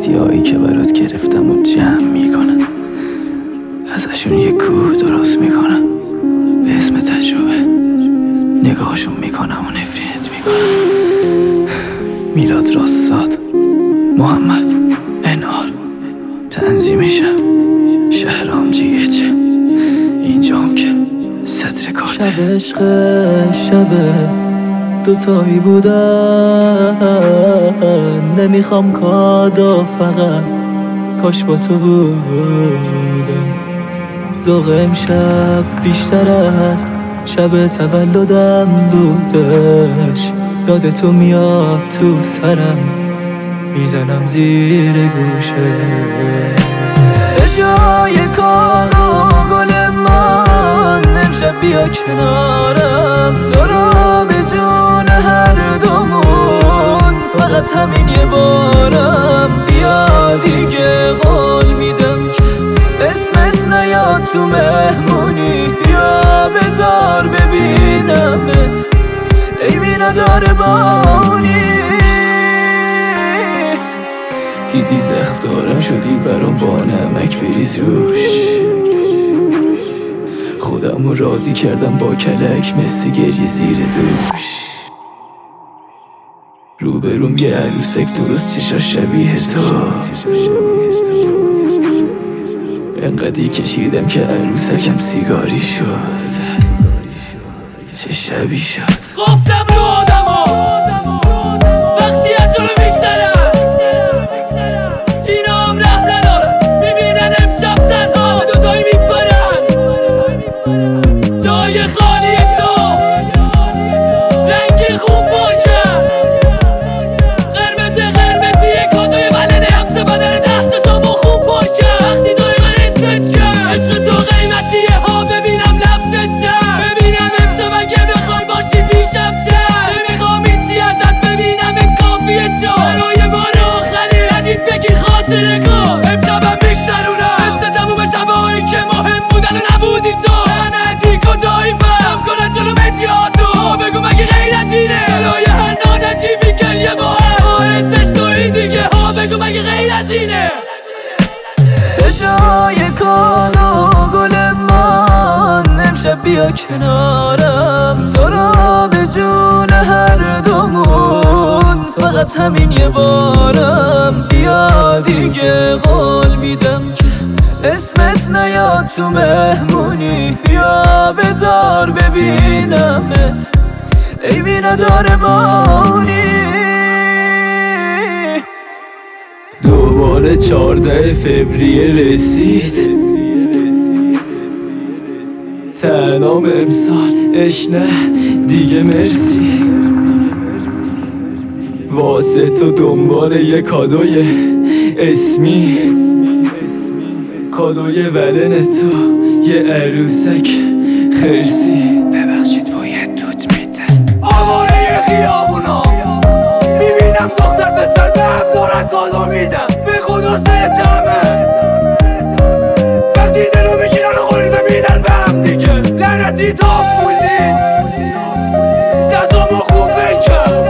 هدیه‌هایی که برات گرفتم و جمع میکنم، ازشون یه کوه درست میکنم به اسم تجربه. نگاهشون میکنم و نفرینت میکنم. میلاد راستاد، محمد انار، تنظیمشم شهرام جیهچه، اینجام که صدر کارته. شب عشق شبه دوتایی بودن، نمیخوام کادو فقط کاش با تو بودم. ذوق امشب بیشتر از شب تولدم بودش، یاد تو میاد تو سرم میزنم زیر گوشه. به جای کادو گل من امشب بیا کنارم، تو رو به جون هر دومون فقط همین یه بارم. بیا دیگه قول میدم که اسمت نیاد تو مهمونی، بیا بذار ببینمت ایمی نداره بانی. دیدی زخم دارم شدی برام با نمک بریز روش، خودمو راضی کردم با کلک مثل گریه زیر دوش. روبروم یه عروسک درست چشا شبیه تو، انقدی کشیدم که عروسکم سیگاری شد. چه شبی شد گفتم رو آدما وقتی از جلو میگذرن اینا هم ره ندارن، میبینن امشب تنها دوتایی میپرن. جای خالی تو رنگ خوب پاکن، قرمز قرمزی یک کادوی ولده همسه بدن دستشامو خوب پاکن. وقتی دوی من ایست کن عشق تو قیمتیه ها، ببینم لبست چند، ببینم امشب اگه بخوای باشی پیشم چند. نمیخوام هیچی ازت ببینم ات کافیه چون برای بار آخری ردیت بگیر خاطره کن. امشبم میگذرونم مثل تموم شبایی که مهم بودن و نبودی تو. لعنتی کجایی فهم کنن جلو مدیاتو، بگو مگه غیر از اینه برای هر نانجیبی گریه با باعثش توی دیگه ها، بگو مگه غیر از اینه. به جای کادو گل من امشب بیا کنارم، تو رو به جون هر دومون فقط همین یه بارم. بیا دیگه قول میدم که اسمت نیاد تو مهمونی، بیا بذار ببینمت ایمی نداره بانی. دوباره 14 فوریه رسید، تنام امسال اش نه دیگه مرسی. واسه تو دنبال یه کادوی اسمی، کادوی ولن تو یه عروسک خرسی. ببخشید باید توت میده آواره خیابونا میبینم دختر پسر به هم دارن کادو میدم، به خدا ستمه وقتی دلو میگیرن و قلبه میدن به هم دیگه. لعنتی تا بودی دستامو خوب بکن،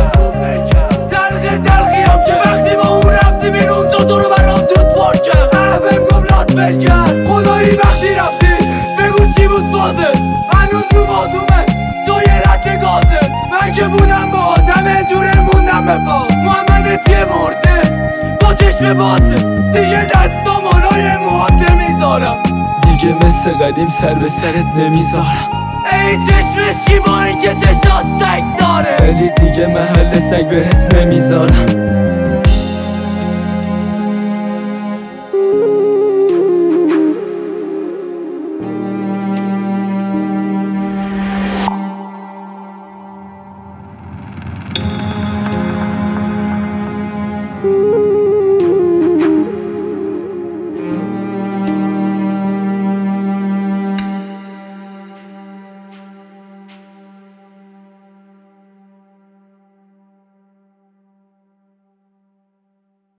تلخی هم که وقتی با اون رفتی بیرون تو رو برام دود پارکن. احبم گملات بکن خدایی وقتی رفتی بگو چی بود فازه، هنوز رو بازومه تو یه رک گازه. من که بودم با آدم جوره موندم به پا، محمد چیه مرده با چشم بازه دیگه دستام آلای موهات نمیذارم، دیگه مثل قدیم سر به سرت نمیذارم. ای چشم شیبایی که چشات سگ داره، ولی دیگه محل سگ بهت نمیذارم.